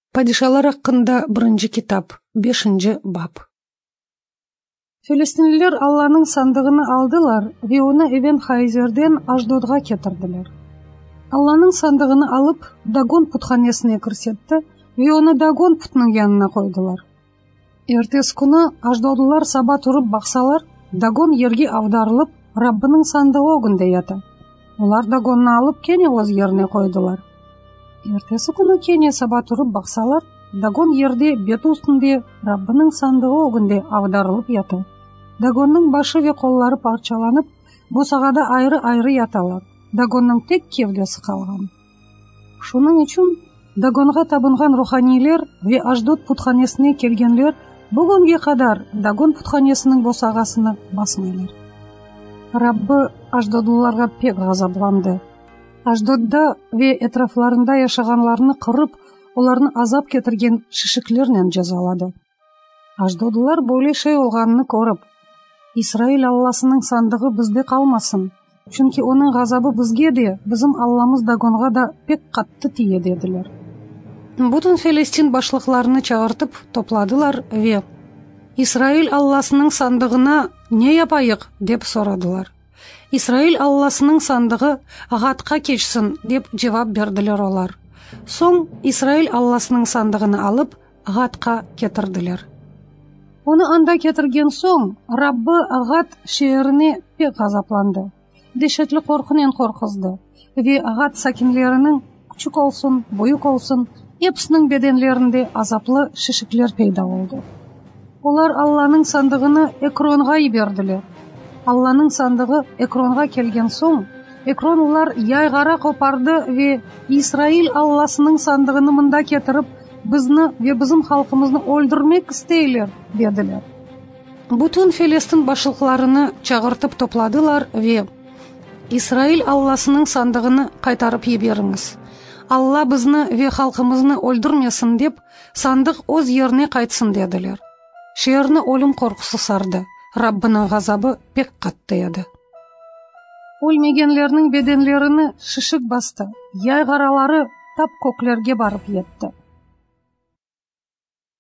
Падишалар хакында 1 китап, 5 бап. Филистинлилер Алланың сандыгыны алдылар ve onu Эвен-Хайзерден Ашдодга кетирдилер. Алланың сандыгыны алып Дагон путханесине кирсетти ve onu Дагон путунун янына койдулар. Эртеси күнү Ашдодлулар саба туруп баксалар, Дагон жерге авдарылып, Раббынын сандыгы огунда ята. Олар Дагонну алып кене өз жерине койдулар. Эртеси күнү кене саба туруп баксалар, Дагон жерде бети үстүндө Раббынын сандыгы огунда авдарылып ята. Дагондун башы ve коллары парчаланып, босагада айры-айры яталар. Дагондун тек кевдеси калган. Шунун үчүн Дагонга табынган руханийлер ve Ашдод путханесине келгенлер бүгүнгө кадар Дагон путханесинин босагасына басмайлар. Раббы Ашдодлуларга пек газапланды. Ашдодда ve этрафларында жашаганларны кырып, оларны азап кетирген шишиклернен жазалады. Ашдодлулар бойлешей олганын көрүп, Исраил Алласынын сандыгы бизде калмасын, чүнки онун газабы бизге де, биздин Алламыз Дагонга да пек катты тие дедилер. Бутун Филистин башлыкларını чагыртып топладылар ve Исраил Алласынын сандыгына не япайык деп сорадылар. Исраил Алласынын сандыгы Гатка keçsin деп жавап бердилер олар. Соң Исраил Алласынын сандыгыны алып Гатка кетирдилер. Оны анда кетирген соң Раббы Гат шээрине пек газапланды. Дешетлі коркунен коркузду ve Гат сакинлеринин күчүк олсун, буюк олсун, эпсинин беденлеринде азаплы шишиклер пайда болду. Олар Алланын сандыгыны Экронга ийбердилер. Алланын сандыгы Экронга келген соң, Экрон улар яйгара копарды ve Исраил Алласынын сандыгыны мында кетирип, бизни ve биздин халкыбызды өлдүрмек истейлер, дедилер. Бутун Филистин башлыкларını чагыртып топладылар ve Исраил Алласынын сандыгыны кайтарып ийбериңиз. Алла бизни ve халкыбызды өлдүрмесин деп, сандык өз жерине кайтсын дедилер. Шээрни өлүм коркусу сарды. Раббынын газабы пек катты еді. Өлмегенлернин беденлерини шишик басты. Яйгаралары тап көклерге барып етти.